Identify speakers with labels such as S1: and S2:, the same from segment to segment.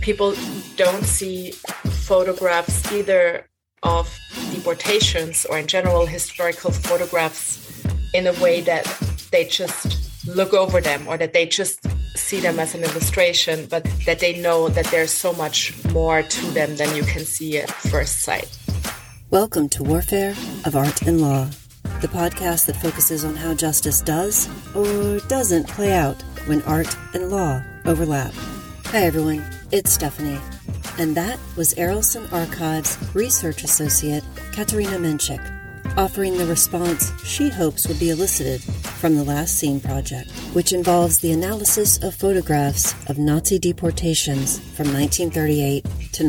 S1: people don't see photographs either of deportations or in general historical photographs in a way that they just look over them or that they just see them as an illustration, but that they know that there's so much more to them than you can see at first sight.
S2: Welcome to Warfare of Art and Law, the podcast that focuses on how justice does or doesn't play out when art and law overlap. Hi everyone, it's Stephanie, and that was Arolsen Archives research associate Katarina Menchik, offering the response she hopes would be elicited from the Last Seen Project, which involves the analysis of photographs of Nazi deportations from 1938 to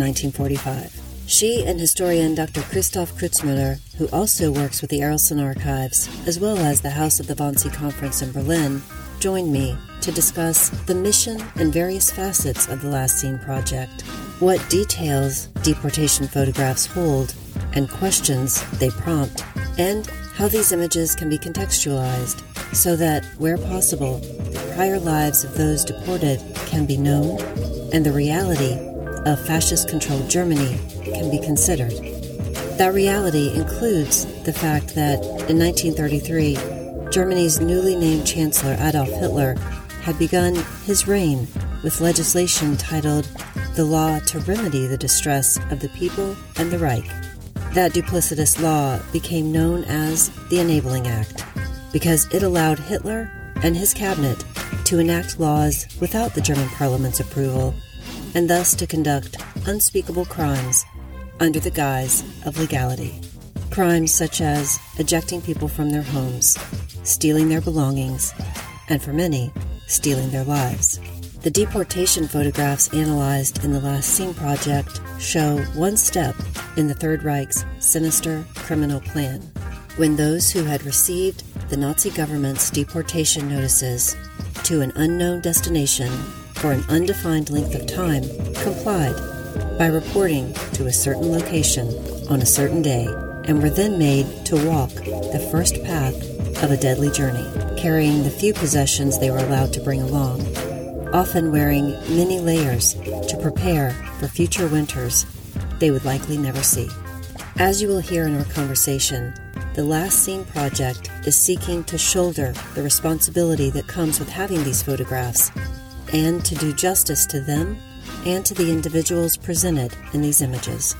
S2: 1945. She and historian Dr. Christoph Kreutzmüller, who also works with the Arolsen Archives, as well as the House of the Wannsee Conference in Berlin, joined me to discuss the mission and various facets of the Last Seen Project, what details deportation photographs hold and questions they prompt, and how these images can be contextualized so that, where possible, the prior lives of those deported can be known and the reality of fascist-controlled Germany can be considered. That reality includes the fact that in 1933, Germany's newly named Chancellor Adolf Hitler had begun his reign with legislation titled The Law to Remedy the Distress of the People and the Reich. That duplicitous law became known as the Enabling Act because it allowed Hitler and his cabinet to enact laws without the German parliament's approval and thus to conduct unspeakable crimes under the guise of legality. Crimes such as ejecting people from their homes, stealing their belongings, and for many, stealing their lives. The deportation photographs analyzed in the Last Seen Project show one step in the Third Reich's sinister criminal plan, when those who had received the Nazi government's deportation notices to an unknown destination for an undefined length of time complied by reporting to a certain location on a certain day and were then made to walk the first path of a deadly journey, carrying the few possessions they were allowed to bring along, often wearing many layers to prepare for future winters they would likely never see. As you will hear in our conversation, the Last Seen Project is seeking to shoulder the responsibility that comes with having these photographs and to do justice to them and to the individuals presented in these images.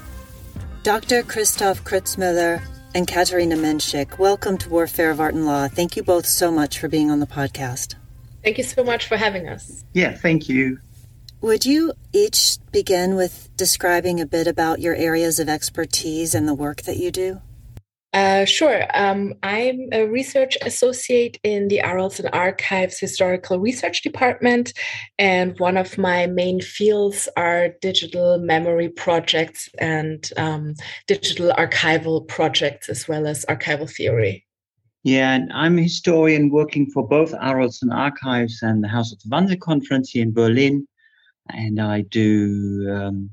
S2: Dr. Christoph Kreutzmüller and Katarina Menchik, welcome to Warfare of Art and Law. Thank you both so much for being on the podcast.
S1: Thank you so much for having us.
S3: Yeah, thank you.
S2: Would you each begin with describing a bit about your areas of expertise and the work that you do?
S1: Sure. I'm a research associate in the Arolsen Archives Historical Research Department, and one of my main fields are digital memory projects and digital archival projects, as well as archival theory.
S3: Yeah, and I'm a historian working for both Arolsen Archives and the House of the Wannsee Conference here in Berlin, and I do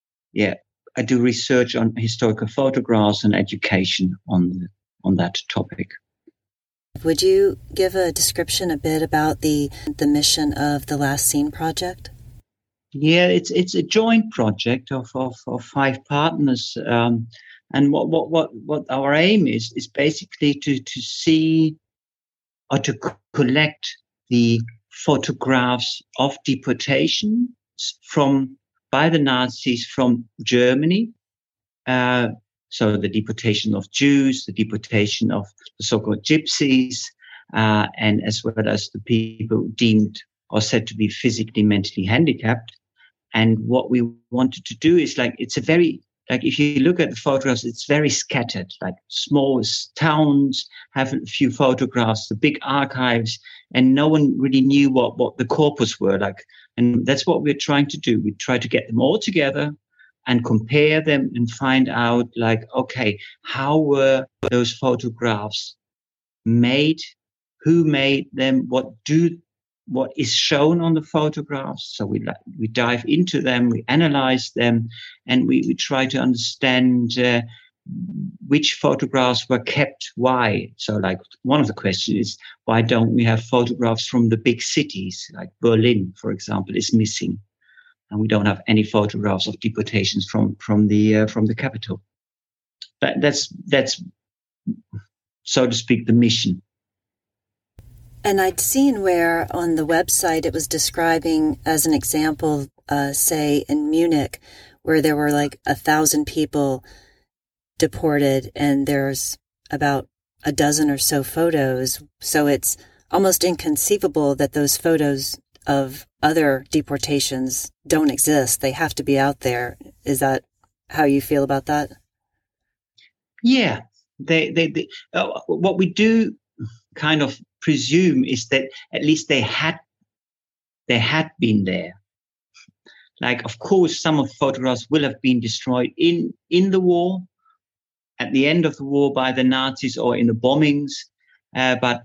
S3: research on historical photographs and education on that topic.
S2: Would you give a description a bit about the mission of the Last Seen Project?
S3: Yeah, it's a joint project of 5 partners, and what our aim is basically to see or to collect the photographs of deportation by the Nazis from Germany. So the deportation of Jews, the deportation of the so-called gypsies, and as well as the people deemed or said to be physically, mentally handicapped. And what we wanted to do is it's a very, if you look at the photographs, it's very scattered, small towns have a few photographs, the big archives, and no one really knew what the corpus were like. And that's what we're trying to do. We try to get them all together and compare them and find out, okay, how were those photographs made? Who made them? What is shown on the photographs? So we dive into them, we analyze them, and we try to understand which photographs were kept, why. So one of the questions is, why don't we have photographs from the big cities? Like Berlin, for example, is missing. and we don't have any photographs of deportations from the capital. That's so to speak the mission.
S2: And I'd seen where on the website it was describing as an example, say in Munich, where there were like 1,000 people deported and there's about a dozen or so photos. So it's almost inconceivable that those photos of other deportations don't exist. They have to be out there. Is that how you feel about that?
S3: Yeah. What we do kind of presume is that at least they had been there. Like, of course, some of the photographs will have been destroyed in the war, at the end of the war by the Nazis or in the bombings. But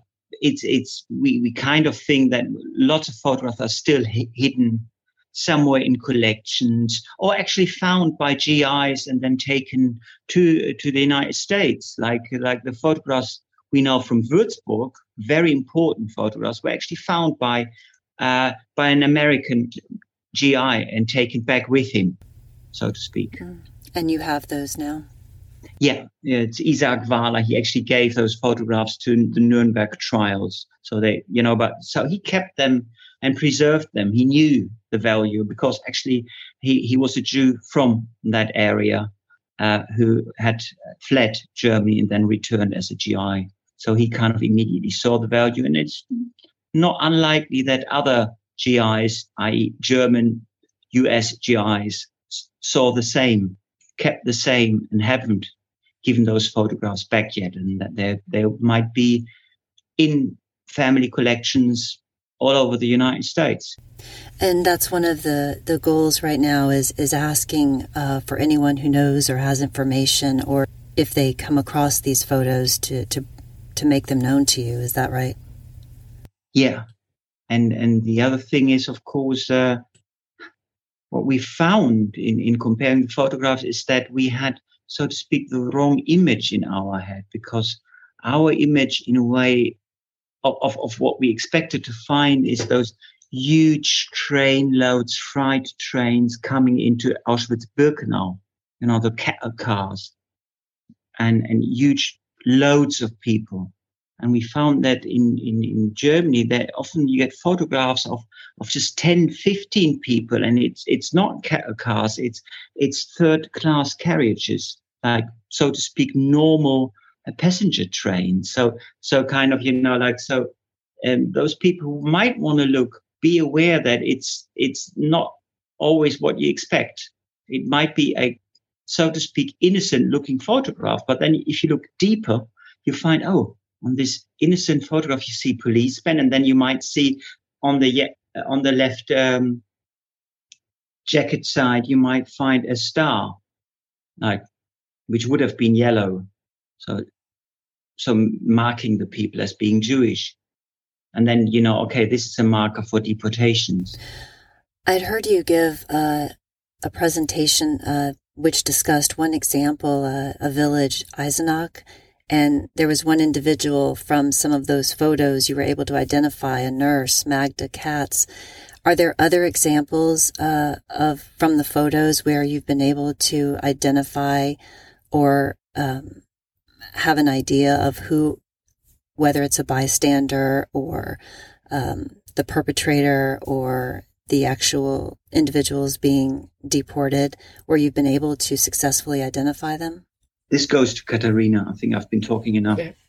S3: we kind of think that lots of photographs are still hidden somewhere in collections, or actually found by GIs and then taken to the United States. Like the photographs we know from Würzburg, very important photographs, were actually found by an American GI and taken back with him, so to speak.
S2: And you have those now?
S3: Yeah, it's Isaac Wahler. He actually gave those photographs to the Nuremberg trials. So so he kept them and preserved them. He knew the value because actually he was a Jew from that area who had fled Germany and then returned as a GI. So he kind of immediately saw the value, and it's not unlikely that other GIs, i.e. German, US GIs, saw the same, kept the same, and haven't given those photographs back yet, and that they might be in family collections all over the United States.
S2: And that's one of the goals right now is asking for anyone who knows or has information, or if they come across these photos to make them known to you. Is that right?
S3: Yeah. And the other thing is, of course, what we found in comparing the photographs is that we had, so to speak, the wrong image in our head, because our image, in a way, of what we expected to find is those huge train loads, freight trains coming into Auschwitz-Birkenau, the cattle cars, and huge loads of people. And we found that in Germany, that often you get photographs of just 10, 15 people, and it's not cattle cars, it's third-class carriages, like, so to speak, normal passenger trains. So kind of, those people who might want to be aware that it's not always what you expect. It might be a, so to speak, innocent-looking photograph, but then if you look deeper, you find, on this innocent photograph, you see policemen, and then you might see on the left jacket side, you might find a star, which would have been yellow, so marking the people as being Jewish. And then, this is a marker for deportations.
S2: I'd heard you give a presentation which discussed one example, a village, Eisenach, and there was one individual from some of those photos you were able to identify, a nurse, Magda Katz. Are there other examples from the photos where you've been able to identify or have an idea of who, whether it's a bystander or the perpetrator or the actual individuals being deported, where you've been able to successfully identify them?
S3: This goes to Katharina. I think I've been talking enough.
S1: Yeah.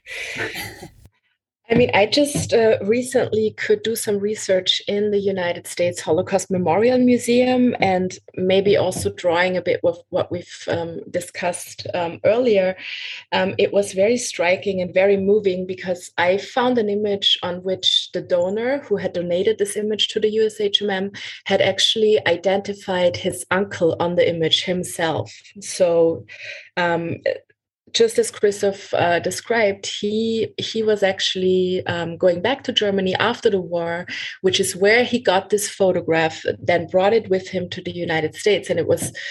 S1: I just recently could do some research in the United States Holocaust Memorial Museum, and maybe also drawing a bit with what we've discussed earlier. It was very striking and very moving because I found an image on which the donor who had donated this image to the USHMM had actually identified his uncle on the image himself. So just as Christoph described, he was actually going back to Germany after the war, which is where he got this photograph, then brought it with him to the United States. And it was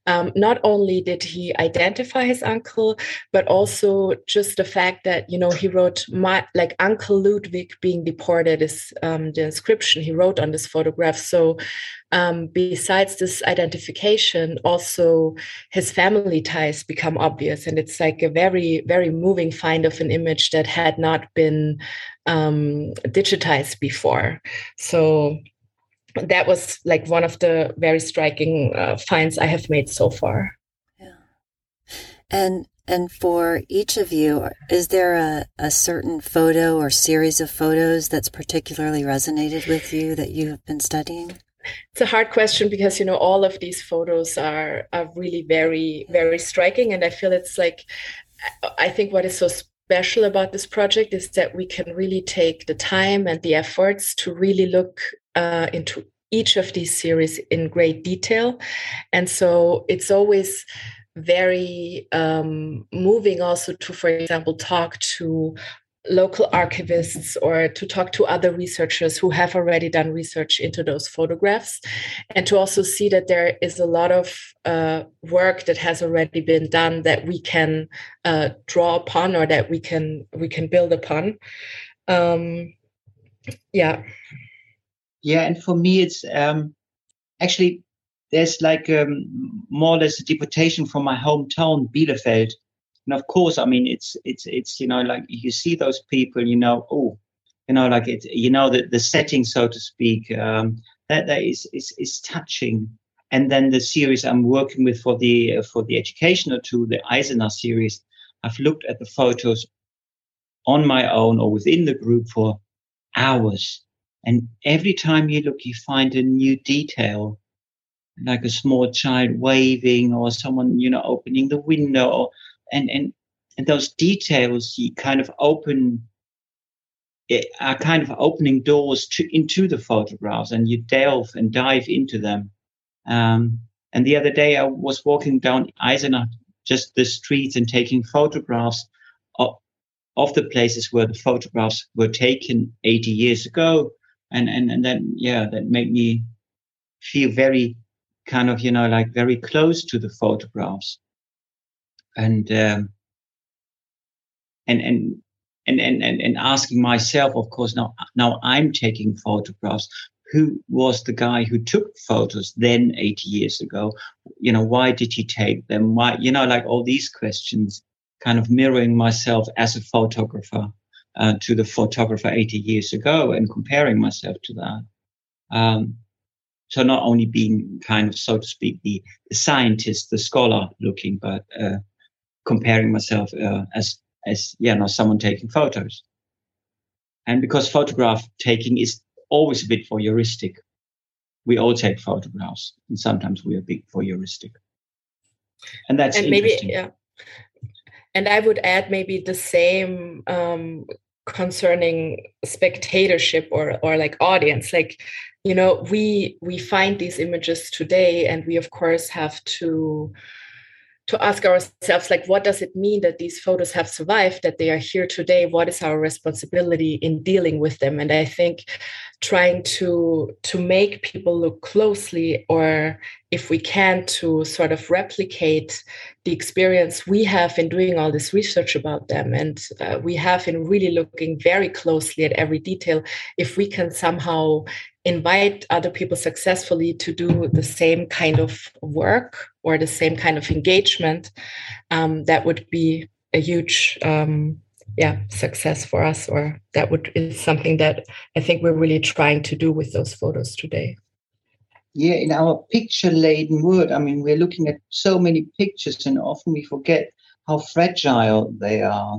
S1: not only did he identify his uncle, but also just the fact that, he wrote like Uncle Ludwig being deported is the inscription he wrote on this photograph. So besides this identification, also his family ties become obvious. And it's like a very, very moving find of an image that had not been digitized before. So that was like one of the very striking finds I have made so far.
S2: Yeah. And for each of you, is there a certain photo or series of photos that's particularly resonated with you that you have been studying?
S1: It's a hard question because, all of these photos are really very, very striking. And I feel I think what is so special about this project is that we can really take the time and the efforts to really look into each of these series in great detail. And so it's always very moving also to, for example, talk to local archivists or to talk to other researchers who have already done research into those photographs, and to also see that there is a lot of work that has already been done that we can draw upon, or that we can build upon.
S3: Yeah, and for me, it's actually there's like more or less a deportation from my hometown, Bielefeld. And of course, I mean, it's like you see those people, like it's the setting, so to speak, that is touching. And then the series I'm working with for the educational tool, the Eisenach series, I've looked at the photos on my own or within the group for hours. And every time you look, you find a new detail, like a small child waving or someone, opening the window. And those details you kind of are kind of opening doors into the photographs, and you delve and dive into them. And the other day I was walking down Eisenach, just the streets, and taking photographs of the places where the photographs were taken 80 years ago. And then, that made me feel very kind of, very close to the photographs. And asking myself, of course, now I'm taking photographs. Who was the guy who took photos then 80 years ago? Why did he take them? Why, like all these questions, kind of mirroring myself as a photographer to the photographer 80 years ago and comparing myself to that. So not only being kind of, so to speak, the scientist, the scholar looking, but comparing myself as someone taking photos. And because photograph taking is always a bit voyeuristic, we all take photographs, and sometimes we are a bit voyeuristic. And that's interesting.
S1: Maybe, and I would add maybe the same concerning spectatorship or like audience. Like, we find these images today, and we of course have to ask ourselves, like, what does it mean that these photos have survived, that they are here today? What is our responsibility in dealing with them? And I think trying to make people look closely, or if we can, to sort of replicate the experience we have in doing all this research about them, and we have in really looking very closely at every detail, if we can somehow invite other people successfully to do the same kind of work or the same kind of engagement, that would be a huge success for us, or is something that I think we're really trying to do with those photos today.
S3: Yeah, in our picture-laden world, I mean, we're looking at so many pictures, and often we forget how fragile they are,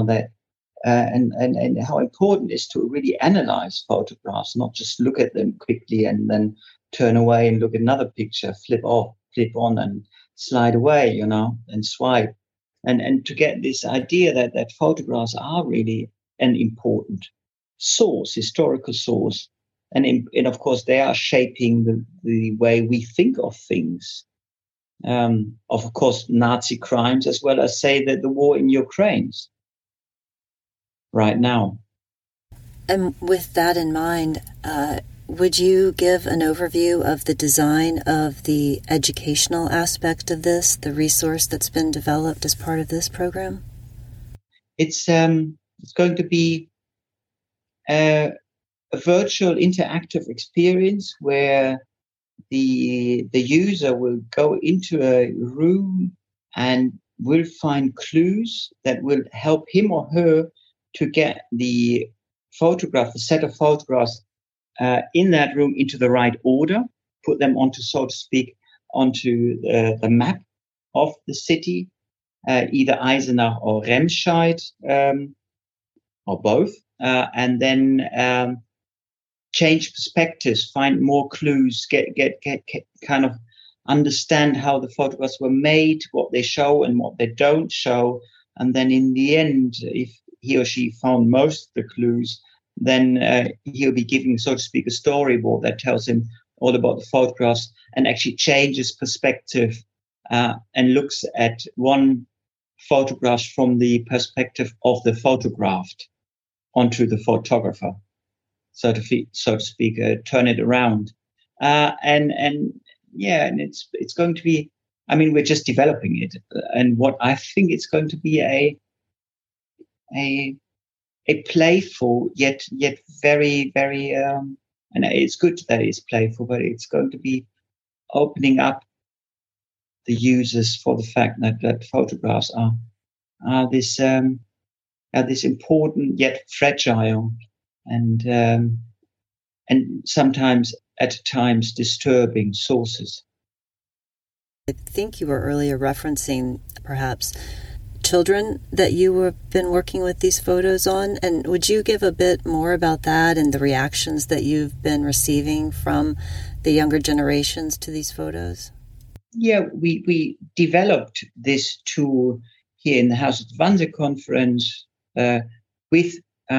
S3: and how important it is to really analyze photographs, not just look at them quickly and then turn away and look at another picture, flip on and slide away, and swipe. And to get this idea that photographs are really an important source, historical source. And of course, they are shaping the way we think of things. Of course, Nazi crimes, as well as, say, the war in Ukraine right now.
S2: And with that in mind, would you give an overview of the design of the educational aspect of this, the resource that's been developed as part of this program?
S3: It's going to be a virtual interactive experience where the user will go into a room and will find clues that will help him or her to get the set of photographs in that room into the right order, put them onto, so to speak, onto the map of the city, either Eisenach or Remscheid, or both, and then change perspectives, find more clues, get kind of understand how the photographs were made, what they show and what they don't show, and then in the end, if he or she found most of the clues, then he'll be giving, so to speak, a storyboard that tells him all about the photographs and actually changes perspective and looks at one photograph from the perspective of the photographed onto the photographer, so to speak, turn it around. And it's going to be, I mean, we're just developing it. And what I think it's going to be a playful yet very, very, and it's good that it's playful, but it's going to be opening up the users for the fact that photographs are this important yet fragile and sometimes at times disturbing sources.
S2: I think you were earlier referencing perhaps children that you have been working with these photos on, and would you give a bit more about that and the reactions that you've been receiving from the younger generations to these photos?
S3: Yeah, we developed this tool here in the House of the Wannsee Conference with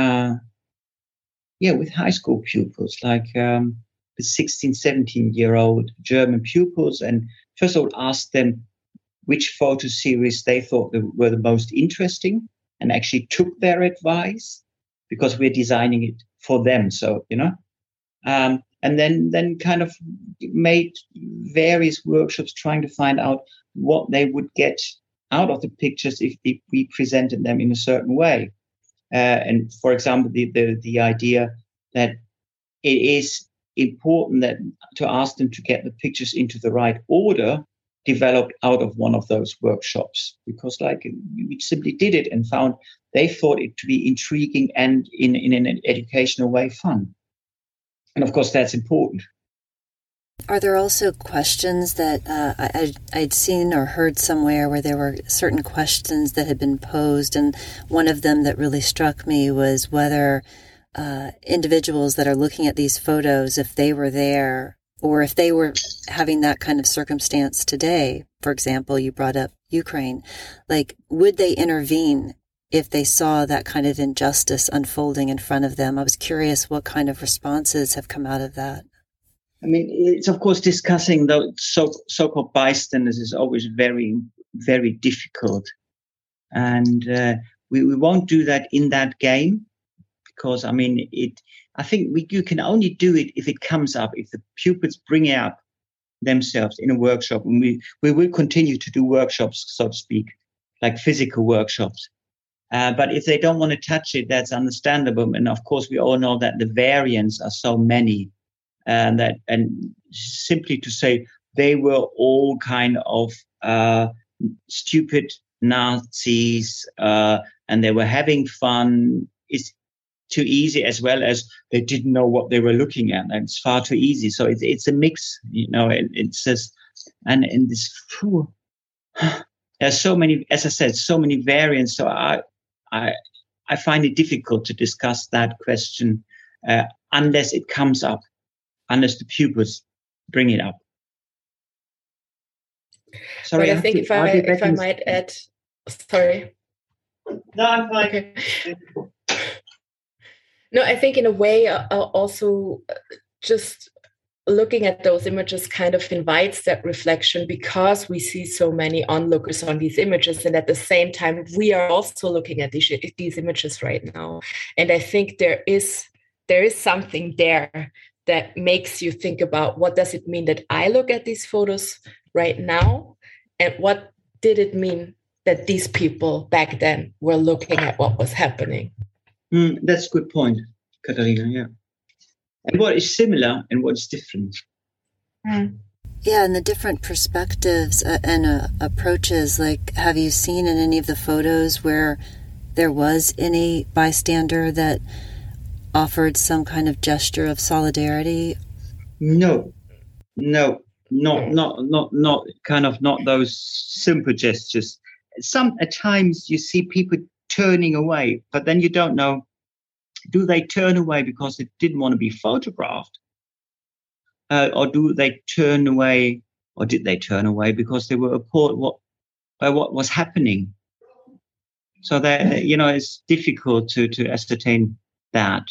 S3: high school pupils, like the 16, 17-year-old German pupils, and first of all asked them which photo series they thought were the most interesting, and actually took their advice because we're designing it for them. So, and then kind of made various workshops trying to find out what they would get out of the pictures if we presented them in a certain way. And for example, the idea that it is important to ask them to get the pictures into the right order developed out of one of those workshops, because we simply did it and found they thought it to be intriguing and in an educational way fun. And of course, that's important.
S2: Are there also questions that I'd seen or heard somewhere where there were certain questions that had been posed, and one of them that really struck me was whether individuals that are looking at these photos, if they were there or if they were having that kind of circumstance today, for example, you brought up Ukraine, would they intervene if they saw that kind of injustice unfolding in front of them? I was curious what kind of responses have come out of that.
S3: I mean, it's of course discussing the so-called bystanders is always very, very difficult. And we won't do that in that game because, I mean, I think you can only do it if it comes up, if the pupils bring it up themselves in a workshop. And we will continue to do workshops, so to speak, like physical workshops. But if they don't want to touch it, that's understandable. And of course, we all know that the variants are so many. And simply to say they were all kind of stupid Nazis and they were having fun is too easy, as well as they didn't know what they were looking at. And it's far too easy. So it's a mix, it's just, and in this, there's so many, as I said, so many variants. So I find it difficult to discuss that question unless it comes up. Unless the pupils bring it up.
S1: Sorry, but I think if I might add, sorry.
S3: No, I'm fine.
S1: Okay. No, I think in a way also just looking at those images kind of invites that reflection, because we see so many onlookers on these images, and at the same time we are also looking at these images right now. And I think there is something there that makes you think about what does it mean that I look at these photos right now, and what did it mean that these people back then were looking at what was happening.
S3: That's a good point, Katharina. Yeah. And what is similar and what is different?
S2: Yeah, and the different perspectives and approaches. Like, have you seen in any of the photos where there was any bystander that offered some kind of gesture of solidarity?
S3: No, not those simple gestures. At times you see people turning away, but then you don't know, do they turn away because they didn't want to be photographed? Or do they turn away, or did they turn away because they were appalled by what was happening? So that, it's difficult to ascertain that.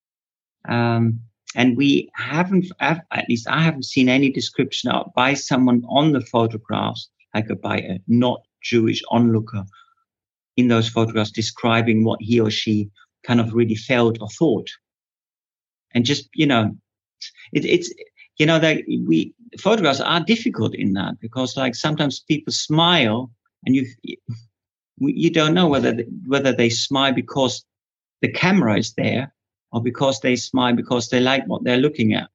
S3: And we haven't, at least I haven't seen any description by someone on the photographs, like by a not Jewish onlooker in those photographs, describing what he or she kind of really felt or thought. And just, photographs are difficult in that, because like sometimes people smile and you don't know whether they smile because the camera is there, or because they smile because they like what they're looking at.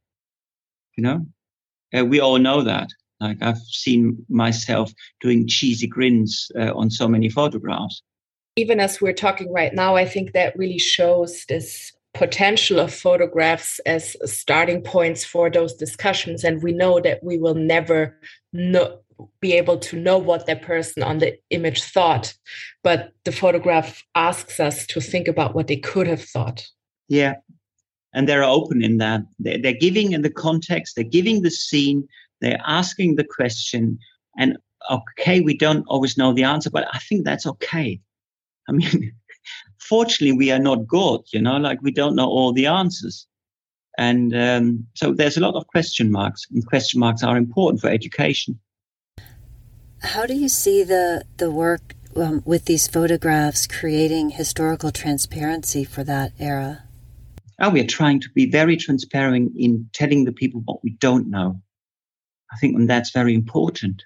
S3: We all know that. Like, I've seen myself doing cheesy grins on so many photographs.
S1: Even as we're talking right now, I think that really shows this potential of photographs as starting points for those discussions. And we know that we will never be able to know what that person on the image thought, but the photograph asks us to think about what they could have thought.
S3: Yeah, and they're open in that. They're giving in the context, they're giving the scene, they're asking the question, and okay, we don't always know the answer, but I think that's okay. I mean, fortunately, we are not God, like we don't know all the answers. And so there's a lot of question marks, and question marks are important for education.
S2: How do you see the work with these photographs creating historical transparency for that era?
S3: We are trying to be very transparent in telling the people what we don't know. I think that's very important.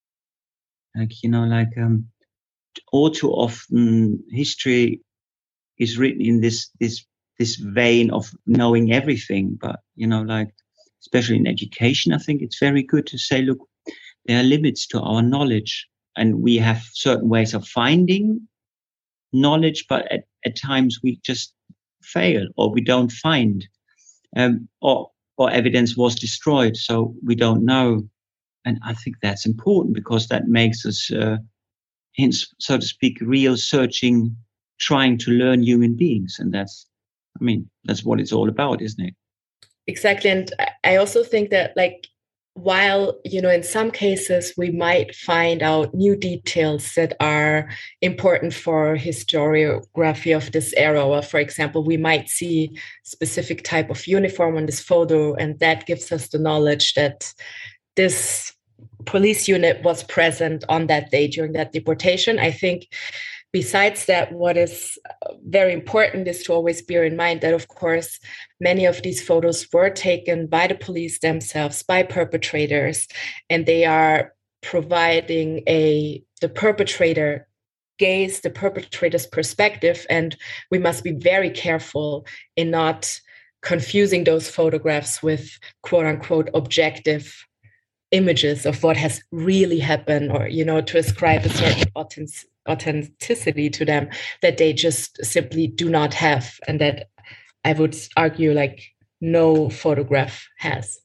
S3: All too often history is written in this vein of knowing everything. But, especially in education, I think it's very good to say, look, there are limits to our knowledge, and we have certain ways of finding knowledge, but at times we just fail, or we don't find, or evidence was destroyed, so we don't know. And I think that's important, because that makes us, so to speak, real searching, trying to learn human beings. And that's what it's all about, isn't it?
S1: Exactly. And I also think that, while, in some cases we might find out new details that are important for historiography of this era, or for example, we might see specific type of uniform on this photo, and that gives us the knowledge that this police unit was present on that day during that deportation. I think besides that, what is very important is to always bear in mind that, of course, many of these photos were taken by the police themselves, by perpetrators, and they are providing the perpetrator gaze, the perpetrator's perspective, and we must be very careful in not confusing those photographs with quote-unquote objective images of what has really happened, or, to ascribe a certain authenticity to them that they just simply do not have, and that I would argue no photograph has.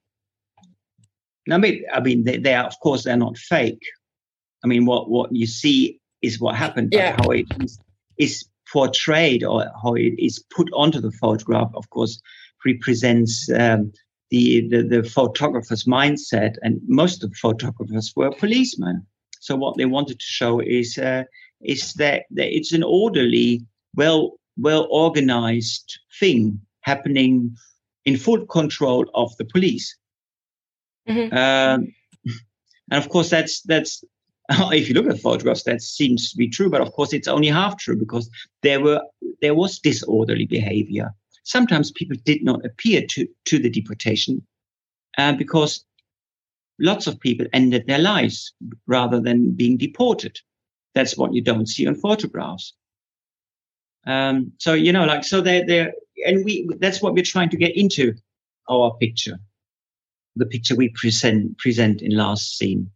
S3: I mean, they are, of course, they're not fake. I mean, what you see is what happened, but how it is portrayed, or how it is put onto the photograph, of course, represents the photographer's mindset, and most of the photographers were policemen. So what they wanted to show is that it's an orderly, well organized thing happening in full control of the police. Mm-hmm. And of course, that's if you look at photographs, that seems to be true. But of course, it's only half true, because there was disorderly behavior. sometimes people did not appear to the deportation because lots of people ended their lives rather than being deported. That's what you don't see on photographs. So they're and that's what we're trying to get into our picture, the picture we present in last scene.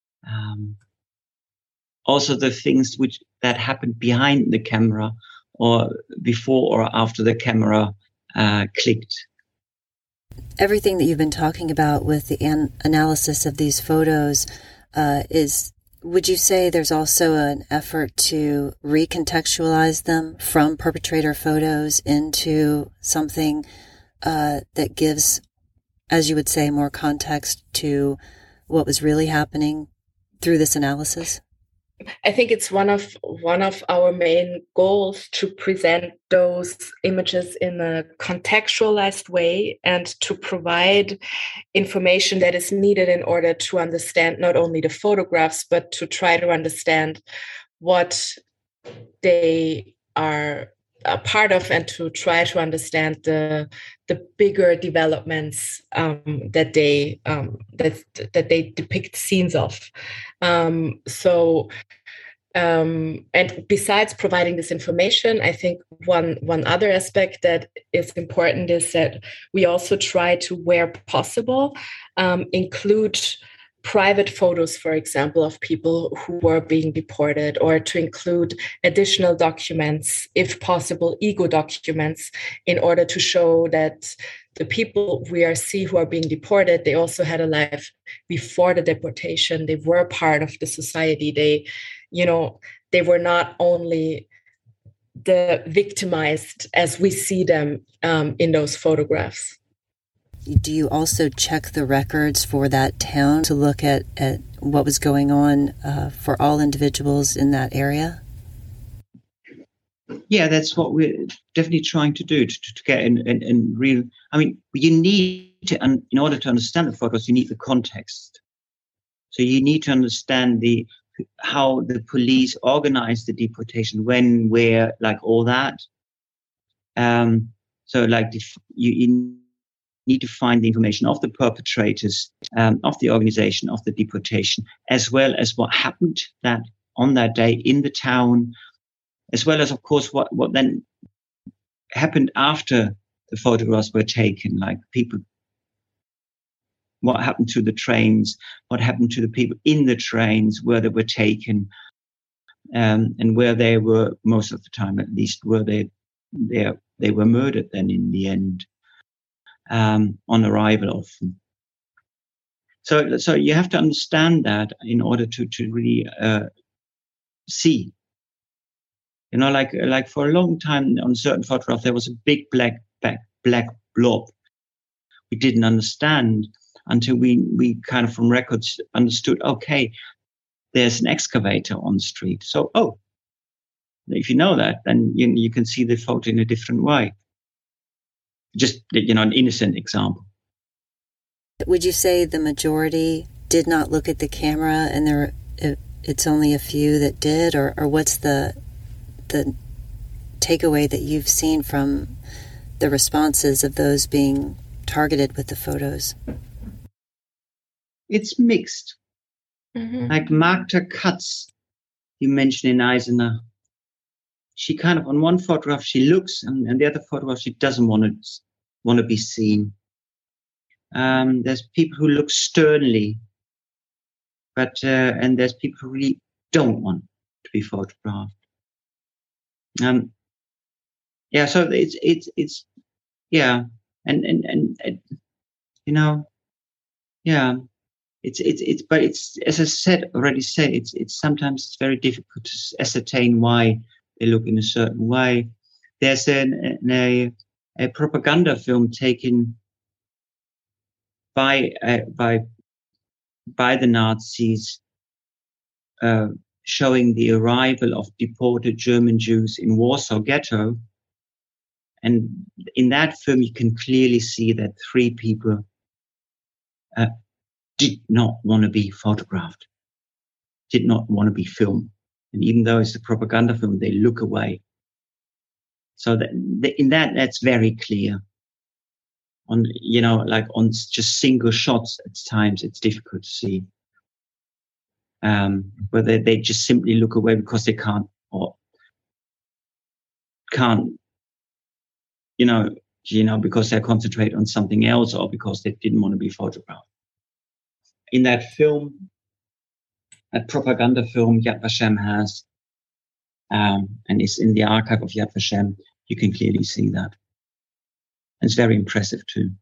S3: Also the things that happened behind the camera or before or after the camera clicked.
S2: Everything that you've been talking about with the analysis of these photos would you say there's also an effort to recontextualize them from perpetrator photos into something that gives, as you would say, more context to what was really happening through this analysis?
S1: I think it's one of our main goals to present those images in a contextualized way and to provide information that is needed in order to understand not only the photographs, but to try to understand what they are a part of and to try to understand the bigger developments that they depict scenes of. And besides providing this information, I think one other aspect that is important is that we also try to, where possible, include private photos, for example, of people who were being deported, or to include additional documents, if possible, ego documents, in order to show that the people we see who are being deported, they also had a life before the deportation. They were part of the society. They were not only the victimized as we see them in those photographs.
S2: Do you also check the records for that town to look at what was going on for all individuals in that area?
S3: Yeah, that's what we're definitely trying to do, to get in real... I mean, you need to, in order to understand the photos, you need the context. So you need to understand how the police organized the deportation, when, where, like all that. So like you need to find the information of the perpetrators, of the organization of the deportation, as well as what happened on that day in the town, as well as, of course, what then happened after the photographs were taken, like people, what happened to the trains, what happened to the people in the trains, where they were taken, and where they were, most of the time at least, where they were murdered then in the end. On arrival often. So you have to understand that in order to really see. Like for a long time on certain photographs, there was a big black blob. We didn't understand until we kind of from records understood, okay, there's an excavator on the street. So, if you know that, then you can see the photo in a different way. Just, an innocent example.
S2: Would you say the majority did not look at the camera and it's only a few that did? Or what's the takeaway that you've seen from the responses of those being targeted with the photos?
S3: It's mixed. Mm-hmm. Like Magda Katz, you mentioned in Eisener. She kind of, on one photograph, she looks, and the other photograph, she doesn't want to be seen. There's people who look sternly, and there's people who really don't want to be photographed. So it's yeah, and it's but it's, as I already said, it's sometimes very difficult to ascertain why they look in a certain way. There's a propaganda film taken by the Nazis, showing the arrival of deported German Jews in Warsaw Ghetto. And in that film, you can clearly see that 3 people did not want to be photographed, did not want to be filmed. And even though it's a propaganda film, they look away. So that's very clear. On, like on just single shots at times, it's difficult to see. Whether they just simply look away because they can't, because they concentrate on something else, or because they didn't want to be photographed. In that film, that propaganda film Yad Vashem has, and it's in the archive of Yad Vashem, you can clearly see that. It's very impressive too.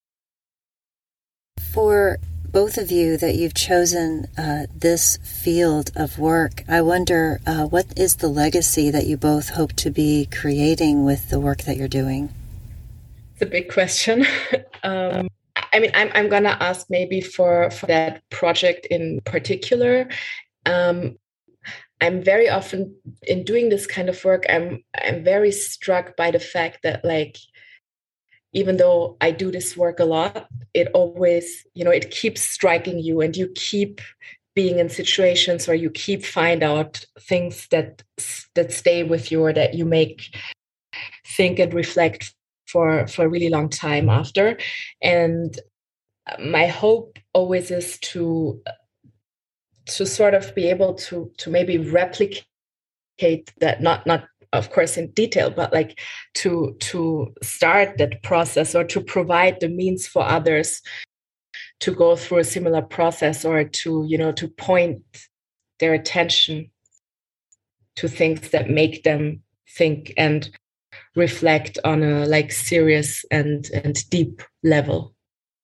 S2: For both of you that you've chosen this field of work, I wonder what is the legacy that you both hope to be creating with the work that you're doing?
S1: It's a big question. I'm going to ask maybe for that project in particular. I'm very often in doing this kind of work, I'm very struck by the fact that, like, even though I do this work a lot, it always, it keeps striking you, and you keep being in situations where you keep find out things that stay with you, or that you make think and reflect for a really long time after. And my hope always is to sort of be able to maybe replicate that, not of course in detail, but like to start that process, or to provide the means for others to go through a similar process, or to point their attention to things that make them think and reflect on a like serious and deep level.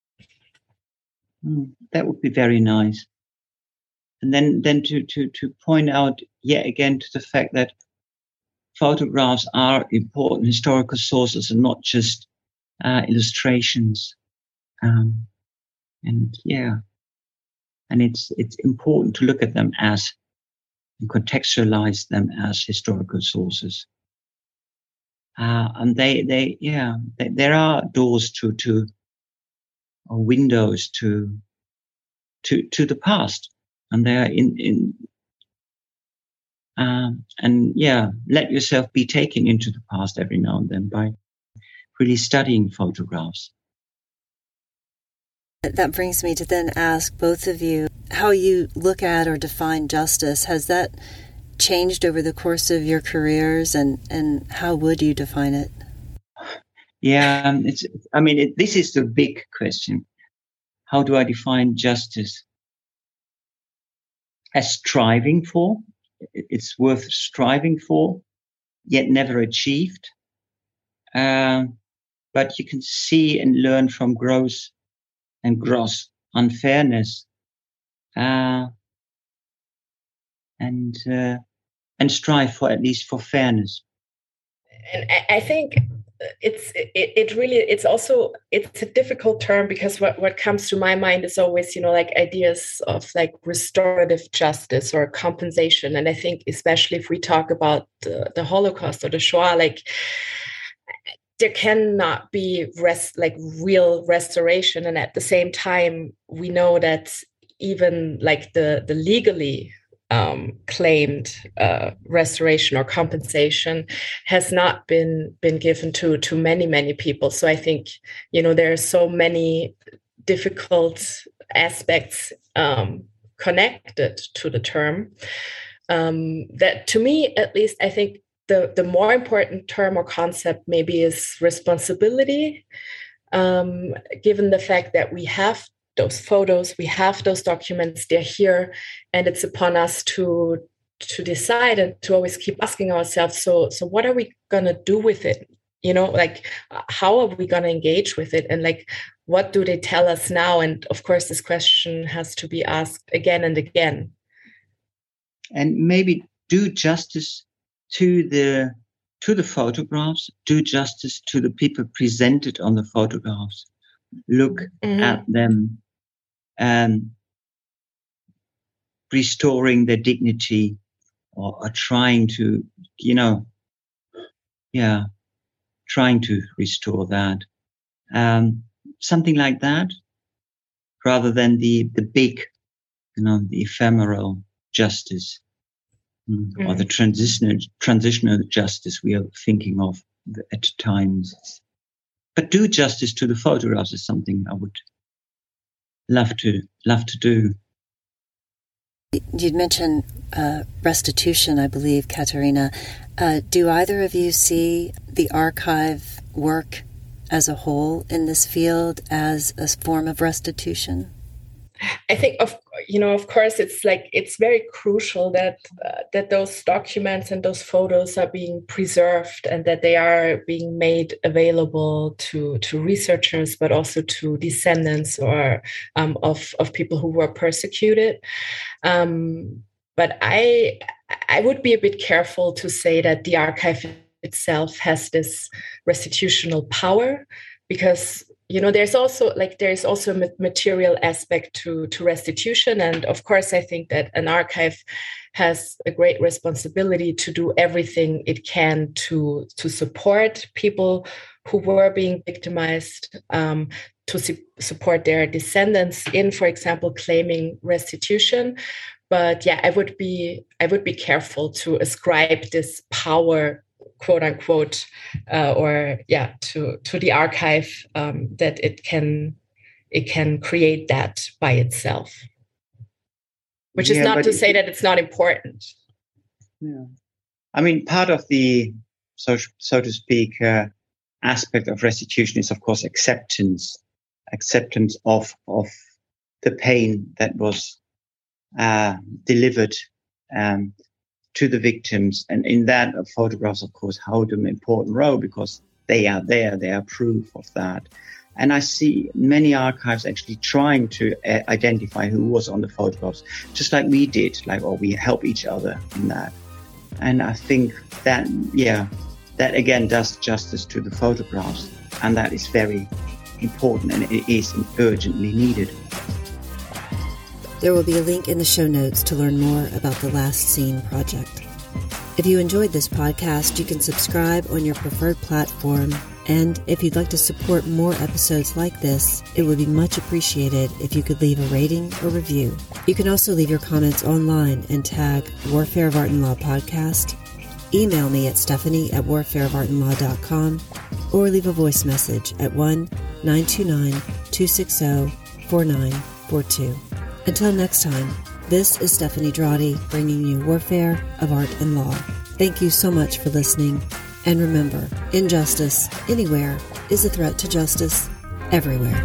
S3: That would be very nice. And then to point out yet again to the fact that photographs are important historical sources and not just illustrations. And it's important to look at them and contextualize them as historical sources. And there are doors to or windows to the past, and they are let yourself be taken into the past every now and then by really studying photographs.
S2: That brings me to then ask both of you how you look at or define justice. Has that changed over the course of your careers, and how would you define it?
S3: Yeah, this is the big question. How do I define justice? As striving for. It's worth striving for, yet never achieved. But you can see and learn from gross unfairness, and strive for at least for fairness.
S1: And I think it's a difficult term, because what comes to my mind is always, like ideas of like restorative justice or compensation. And I think especially if we talk about the Holocaust or the Shoah, like there cannot be real restoration. And at the same time, we know that even like the legally claimed restoration or compensation has not been given to many people. So I think there are so many difficult aspects connected to the term that, to me at least, I think the more important term or concept maybe is responsibility, given the fact that we have those photos, we have those documents, they're here, and it's upon us to decide and to always keep asking ourselves, so what are we going to do with it? How are we going to engage with it? And like, what do they tell us now? And of course, this question has to be asked again and again.
S3: And maybe do justice to the photographs, do justice to the people presented on the photographs. Look at them, restoring their dignity, or trying to, trying to restore that. Something like that, rather than the big, the ephemeral justice, or the transitional justice we are thinking of at times. But do justice to the photographs is something I would love to do.
S2: You'd mentioned restitution, I believe, Katarina. Do either of you see the archive work as a whole in this field as a form of restitution?
S1: I think, of course, it's very crucial that those documents and those photos are being preserved and that they are being made available to researchers, but also to descendants or of people who were persecuted. But I would be a bit careful to say that the archive itself has this restitutional power, because there's also a material aspect to restitution. And of course, I think that an archive has a great responsibility to do everything it can to support people who were being victimized, to support their descendants in, for example, claiming restitution. But yeah, I would be careful to ascribe this power, quote unquote, to the archive, that it can create that by itself, which is not to say that it's not important.
S3: Yeah, I mean, part of the so to speak aspect of restitution is, of course, acceptance of the pain that was delivered to the victims, and in that, photographs, of course, hold an important role because they are there, they are proof of that. And I see many archives actually trying to identify who was on the photographs, just like we did, or we help each other in that. And I think that again does justice to the photographs, and that is very important, and it is urgently needed.
S2: There will be a link in the show notes to learn more about the Last Seen project. If you enjoyed this podcast, you can subscribe on your preferred platform. And if you'd like to support more episodes like this, it would be much appreciated if you could leave a rating or review. You can also leave your comments online and tag Warfare of Art and Law Podcast. Email me at stephanie@warfareofartandlaw.com or leave a voice message at 1-929-260-4942. Until next time, this is Stephanie Drawdy bringing you Warfare of Art and Law. Thank you so much for listening. And remember, injustice anywhere is a threat to justice everywhere.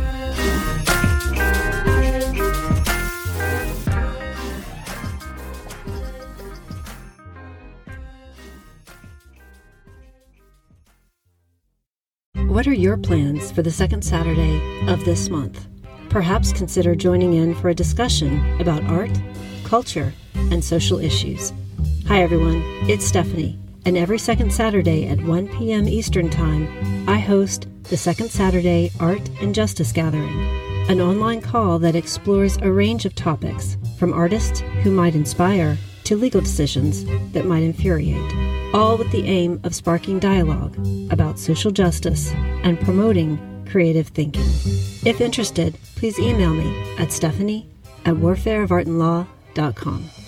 S2: What are your plans for the second Saturday of this month? Perhaps consider joining in for a discussion about art, culture, and social issues. Hi everyone, it's Stephanie, and every second Saturday at 1 p.m. Eastern Time, I host the Second Saturday Art and Justice Gathering, an online call that explores a range of topics, from artists who might inspire to legal decisions that might infuriate, all with the aim of sparking dialogue about social justice and promoting creative thinking. If interested, please email me at stephanie@warfareofartandlaw.com.